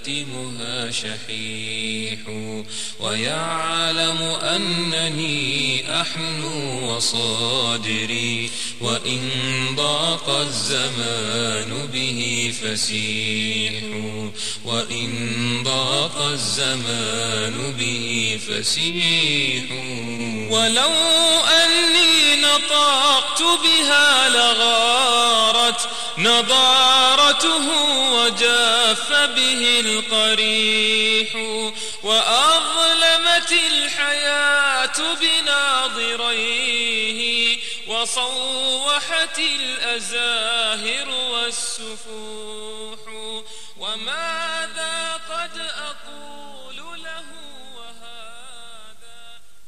يكتمها شحيح، ويعلم أنني أحنو وصادري، وإن ضاق الزمان به فسيح، وإن ضاق الزمان به فسيح. ولو أني نطقت بها لغارت نضارته وجاف به القريح، وأظلمت الحياة بناظريه، وصوحت الأزاهر والسفوح. وماذا قد أقول له وهذا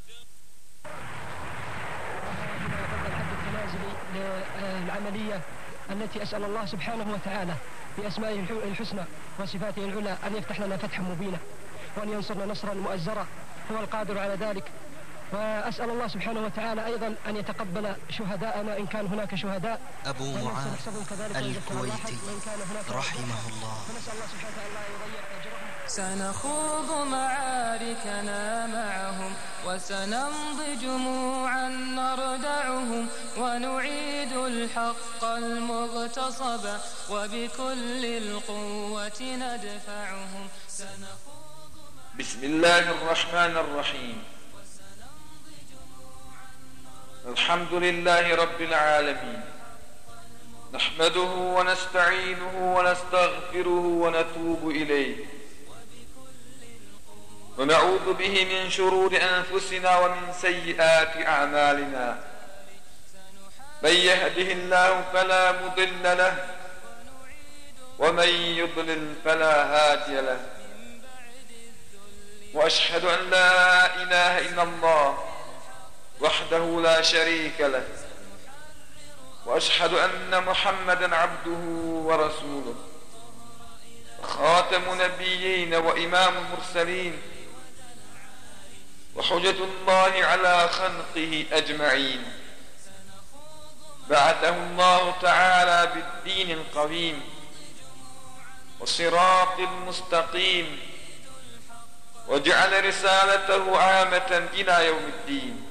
العملية التي أسأل الله سبحانه وتعالى بأسمائه الحسنى وصفاته العلى أن يفتح لنا فتحا مبينا، وأن ينصرنا نصرا مؤزرا، هو القادر على ذلك. وأسأل الله سبحانه وتعالى أيضا أن يتقبل شهداءنا إن كان هناك شهداء. أبو معاذ الكويتي رحمه الله. سنخوض معاركنا معهم، وسنمضي جموعا نردعهم، ونعيد الحق المغتصب، وبكل القوة ندفعهم. بسم الله الرحمن الرحيم. الحمد لله رب العالمين، نحمده ونستعينه ونستغفره ونتوب إليه، ونعوذ به من شرور أنفسنا ومن سيئات أعمالنا. من يهده الله فلا مضل له، ومن يضلل فلا هادي له. وأشهد أن لا إله إلا الله وحده لا شريك له، وأشهد أن محمدا عبده ورسوله، خاتم نبيين وإمام المرسلين، وحجة الله على خلقه أجمعين. بعثه الله تعالى بالدين القويم والصراط المستقيم، وجعل رسالته عامة إلى يوم الدين.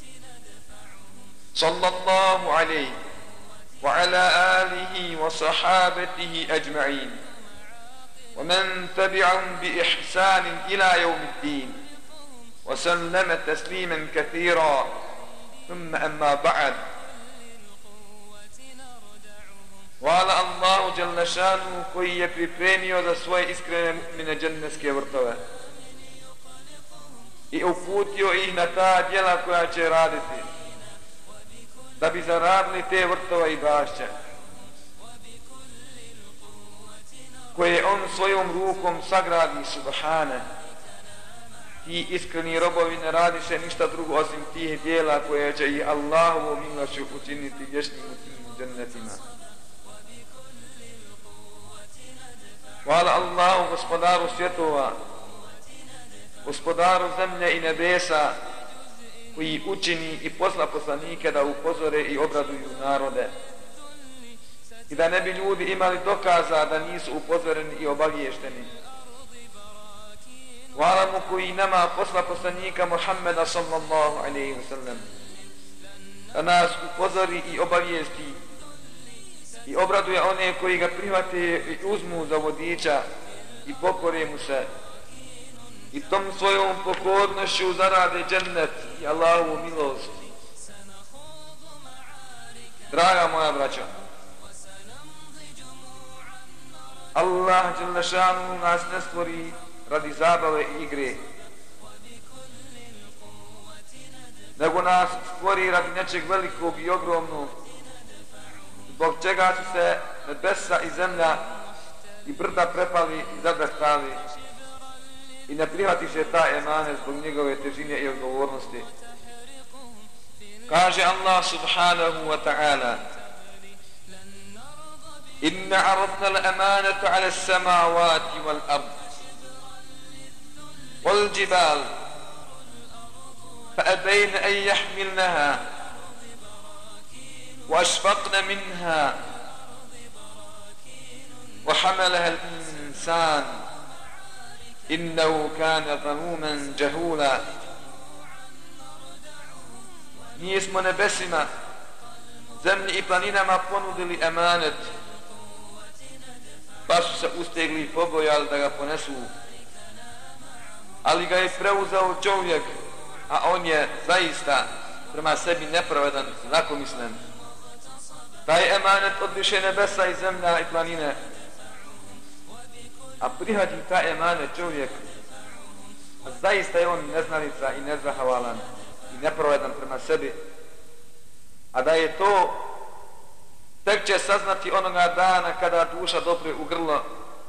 صلى الله عليه وعلى آله وصحابته أجمعين، ومن تبعهم بإحسان إلى يوم الدين، وسلم تسليما كثيرا. ثم أما بعد. Hvala Allahu Đelešanu koji je pripremio za svoje iskrene mu'mine dženneske vrtove i uputio ih na ta djela koja će raditi da bi zaradili te vrtove i bašće koje on svojom rukom sagradi subhane. Ti iskreni robovi ne radiše ništa drugo osim tih djela koje će ih Allahovom milošću učiniti vječnim u tim džennetima. Hvala Allahu, gospodaru svjetova, gospodaru zemlje i nebesa, koji učini i posla poslanike da upozore i obraduju narode, i da ne bi ljudi imali dokaza da nisu upozoreni i obaviješteni. Hvala mu koji nama posla poslanika Muhammeda sallallahu alaihi wa sallam, da nas upozori i obavijesti i obraduje one koji ga prihvate i uzmu za vodiča i pokore mu se i tom svojom pokornošću zarade džennet i Allahovu milost. Draga moja braćo, Allah Đelešanu nas ne stvori radi zabave i igre, nego nas stvori radi nečeg velikog i ogromnog, zbog čega su se nebesa i zemlja i brda prepali i zadrhtali i ne prihvatiše ta emanet zbog njegove težine i odgovornosti. Kaže Allah subhanahu wa ta'ala: Inna aradna al-amanata ala as-samawati wal-ard wal-jibal فأبين أن يحملنها وأشفقن منها وحملها الإنسان innahu kana zaluman jahula. Mi smo nebesima, zemlji i planinama ponudili emanet, pa su se ustegli i pobojali da ga ponesu. Ali ga je preuzeo čovjek, a on je zaista prema sebi nepravedan, lakomislen. Taj emanet odviše nebesa i zemlja i planine, a prihvati taj emanet čovjek, a zaista je on neznalica i nezahvalan i nepravedan prema sebi. A da je to, tek će saznati onoga dana kada duša dopre u grlo,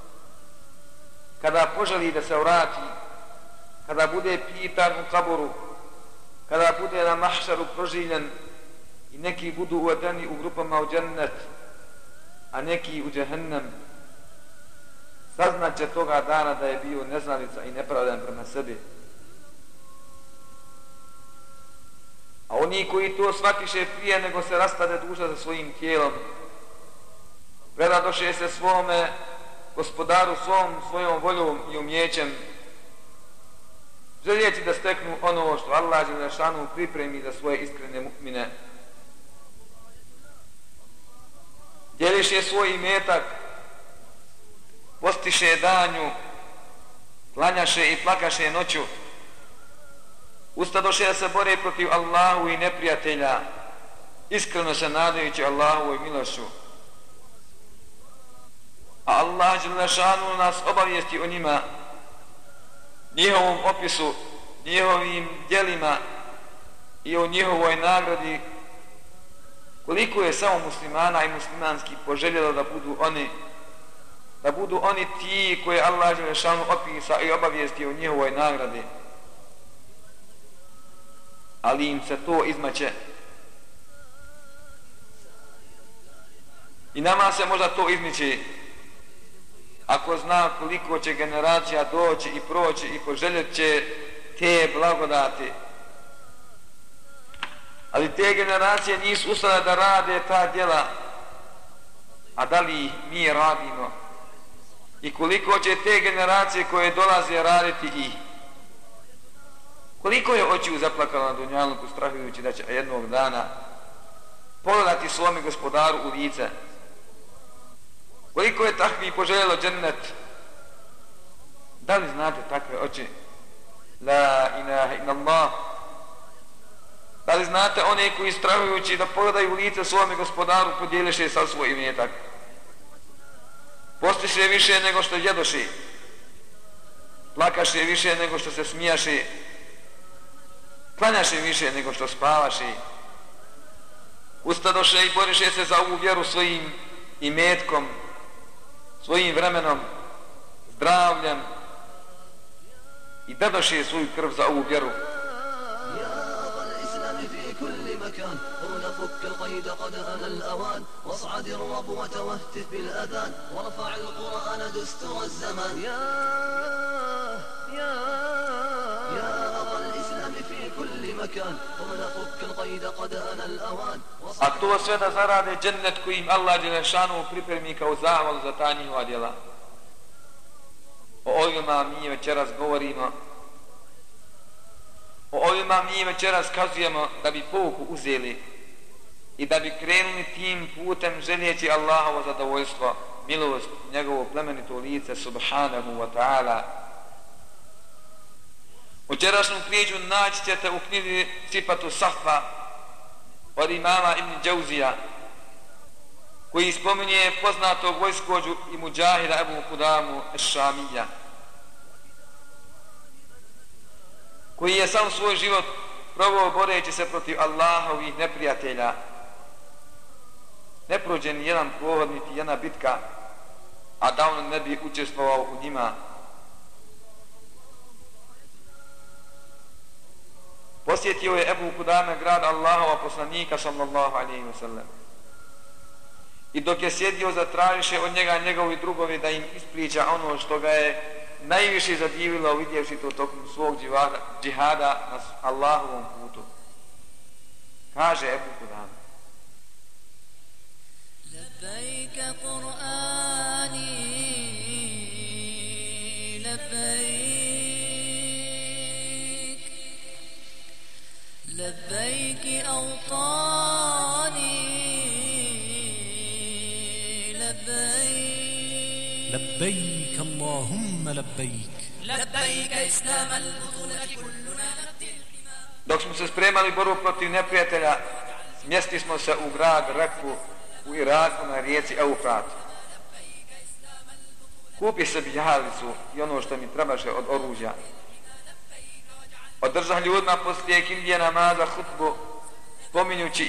kada poželi da se vrati, kada bude pitan u kaboru, kada bude na mahšaru proživljen i neki budu uvedeni u grupama u džennet, a neki u džehennem, saznat će toga dana da je bio neznalica i nepravedan prema sebi. A oni koji to shvatiše prije nego se rastade duša sa svojim tijelom, predadoše se svome gospodaru, svojom voljom i umjećem, željeći da steknu ono što Allah dželešanu pripremi za svoje iskrene mu'mine. Dijeliše svoj imetak, postiše danju, klanjaše i plakaše noću, ustadoše da se bore protiv Allahu i neprijatelja, iskreno se nadajući Allahovoj milošću. A Allah dželešanu nas obavijesti o njima, njihovom opisu, njihovim djelima i o njihovoj nagradi, koliko je samo muslimana i muslimanski poželjelo da budu oni ti koje Allah dželešanu opisa i obavijesti o njihovoj nagradi. Ali im se to izmaće. I nama se možda to izmiče, ako zna koliko će generacija doći i proći i poželjet će te blagodati. Ali te generacije nisu ustale da rade ta djela, a da li mi radimo? I koliko će te generacije koje dolaze raditi ih? Koliko je očiju zaplakalo na dunjaluku strahujući da će jednog dana pogledati svome gospodaru u lice? Koliko je takvi poželjelo džennet? Da li znate takve oči? La ilaha illallah. Da li znate one koji strahujući da pogledaju u lice svome gospodaru podijeliše sav svoj imetak? Postiše više nego što jedoše, plakaše više nego što se smijaše, klanjaše više nego što spavaše, ustadoše i boriše se za ovu vjeru svojim imetkom, svojim vremenom, zdravljem i dadoše svoju krv za ovu vjeru. فك القيد قد أنا الأوان واصعد الربوة واهتف بالأذان وارفع القرآن دستور الزمان يا أبا الإسلام في كل مكان قم فك القيد قد أنا الأوان. A to sve da zarade džennet koji im Allah dželešanu pripremi kao zahvalu za ta njihova djela. O ovima mi večeras govorimo, o ovima mi večeras kazujemo da bi pouku uzeli i da bi krenuli tim putem željeći Allahovo zadovoljstvo, milost, njegovo plemenito lice subhanahu wa ta'ala. Večerašnju priču naći ćete u knjizi Sifatu Sahfa od imama Ibn Džauzija, koji spominje poznatog vojskođu i muđahida Ebu Kudamu Ešamija, koji je sam svoj život proveo boreći se protiv Allahovih neprijatelja. Ne prođe ni jedan pohod, niti jedna bitka, a da on ne bi učestvovao u njima. Posjetio je Ebu Kudame grad Allahova poslanika sallallahu alejhi ve sellem. I dok je sjedio, zatražiše od njega njegovi drugovi da im ispriča ono što ga je najviše zadivilo vidjevši to tokom svog džihada na Allahovom putu. Kaže Ebu Kudame: لبيك قرآني لبيك لبيك أوطاني لبيك لبيك اللهم لبيك لبيك إسلام البطولة كلنا نبتل. Dok smo se spremali borbu protiv neprijatelja, smjestili smo se u grad Reku u Iraku na rijeci Eufrat. Kupi se bijalicu i ono što mi trebaše od oružja. Održah ljudima poslije kindije namaza hutbu, spominjući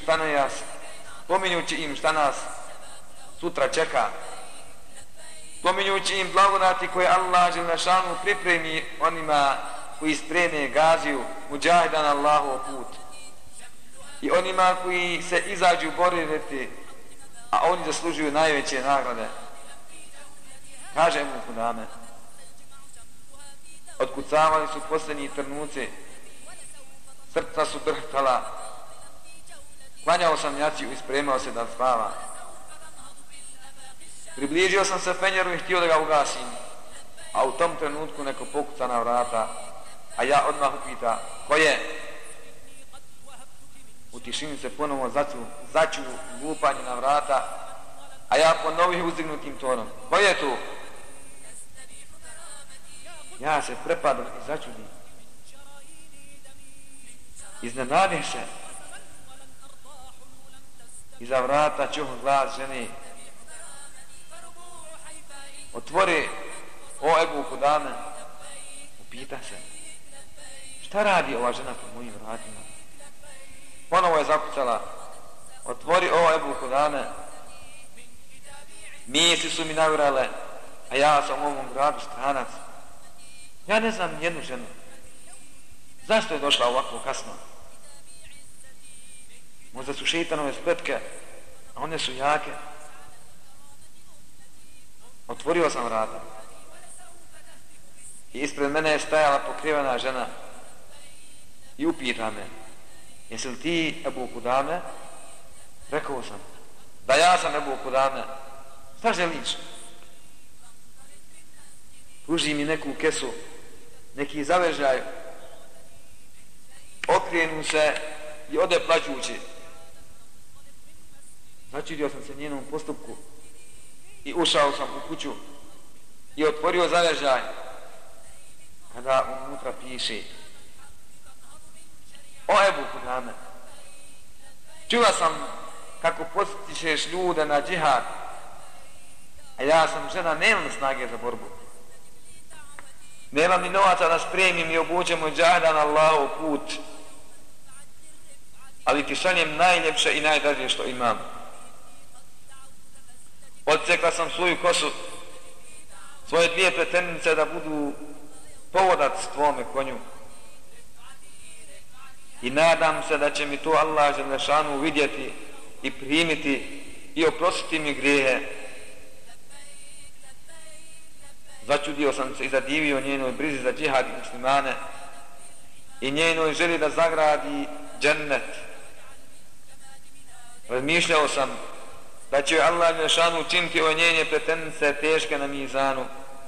im šta nas sutra čeka. Spominjući im blagodati koje Allah dželešanu pripremi onima koji spreme gaziju muđahidan Allahov put i onima koji se izađu boriti, a oni zaslužuju najveće nagrade. Kaže mu Kudame, otkucavali su posljednji trenuci, srca su drhtala, klanjao sam jaciju i spremao se da spava. Približio sam se fenjeru i htio da ga ugasim, a u tom trenutku neko pokuca na vrata, a ja odmah upita, ko je? U tišini se ponovo začu lupanje na vrata, a ja ponovih uzdignutim tonom, ko je tu? Ja se prepadam i začudim. Iznenadih se. Iza vrata čuh glas žene. Otvori, o Ebu Kudame, upita se, šta radi ova žena po mojim vratima? Ponovo je zakucala, otvori, o Ebu Kudame, misli su mi navirale, a ja sam u ovom gradu stranac. Ja ne znam jednu ženu. Zašto je došla ovako kasno? Možda su šeitanove spletke, a one su jake. Otvorio sam vrata i ispred mene je stajala pokrivena žena i upita me, jesi li ti Ebu Kudame? Rekao sam, da ja sam Ebu Kudame. Šta želiš? Pruži mi neku kesu, neki zavežaj, okrenu se i ode plaćući. Začudio sam se njenom postupku i ušao sam u kuću i otvorio zavežaj, kada unutra piše, o Ebu Kudame, čula sam kako postičeš ljude na džihad, a ja sam žena, nemam snage za borbu. Nemam ni novaca da spremim i obučem muđahida na Allahov put, ali ti šaljem najljepše i najdraže što imam. Odsekla sam svoju kosu, svoje dvije pretenice da budu povodac tvome konju. I nadam se da će mi to Allah dželešanu vidjeti i primiti i oprostiti mi grijehe. Začudio sam se i zadivio njenoj brizi za džihad i muslimane i njenoj želi da zagradi džennet. Razmišljao sam da će Allah dželešanu učiniti ove njene pretenice teške na mizanu.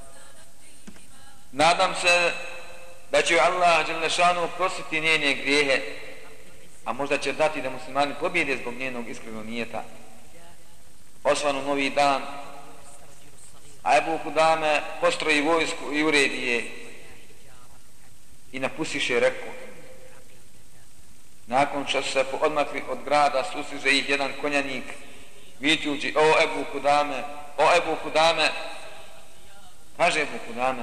Nadam se da će Allah dželešanu oprostiti njene grijehe, a možda će dati da muslimani pobjede zbog njenog iskrenog nijeta. Osvanu novi dan, a Ebu Kudame postroji vojsku i uredi je i napustiše Reku. Nakon što se odmakli od grada, sustiže ih jedan konjanik vičući, o Ebu Kudame, o Ebu Kudame. Kaže Ebu Kudame,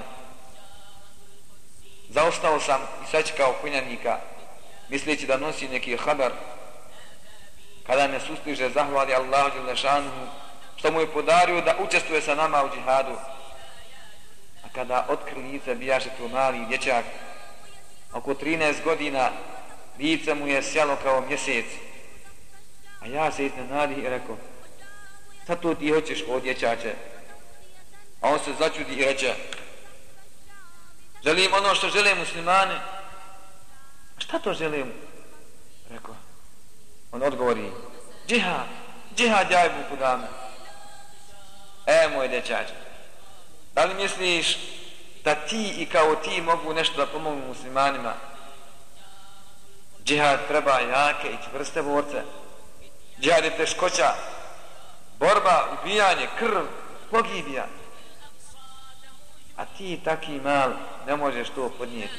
zaostao sam i sačekao konjanika, misleći da nosi neki habar. Kada me sustiže, zahvali Allahu dželešanu što mu je podario da učestvuje sa nama u džihadu. A kada otkri lice, bijaše to mali dječak, oko 13 godina, lice mu je sjalo kao mjesec. A ja se iznenadih i rekao, šta to ti hoćeš, o dječače? A on se začudi i reče, želim ono što žele muslimani. A šta to želim? Rekao. On odgovori, džihad, džihad ja Ebu Kudame. Moj dječače, da li misliš da ti i kao ti mogu nešto da pomognu muslimanima. Džihad treba jake i čvrste borce. Džihad je teškoća, borba, ubijanje, krv, pogibija. A ti taki mal ne možeš to podnijeti.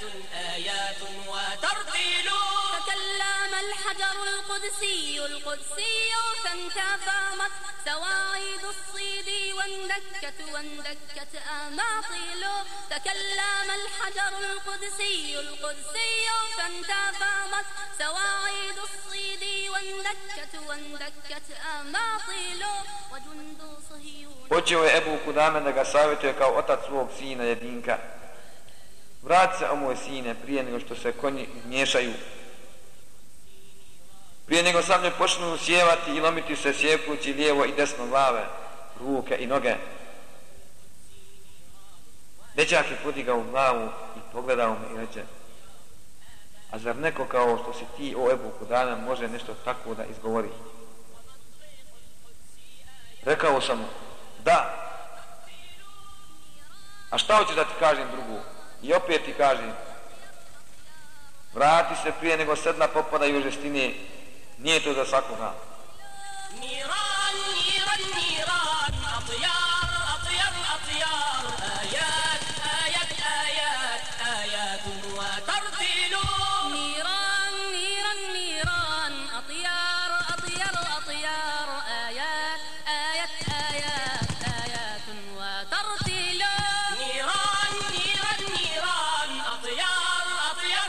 تكلم الحجر القدسي فانتفامت سواعد الصيد واندكت أماطيل. تكلم الحجر القدسي فانتفامت سواعد الصيد واندكت أماطيل. وجند صهيون. Počeo je Ebu Kudame da ga savjetuje kao otac svog sina jedinka. Vrati se, o moj sine, prije nego što se konji miješaju. Prije nego sablje počnu sjevati i lomiti se sjekući lijevo i desno glave, ruke i noge. Dečak je podigao glavu i pogledao me i reče: a zar neko kao što si ti, o Ebu Kudame, može nešto tako da izgovori? Rekao sam mu: da. A šta hoćeš da ti kažem drugu? I opet ti kažem: vrati se prije nego sedla popadaju žestine, nije to za svakoga. نيران نيران نيران أطيار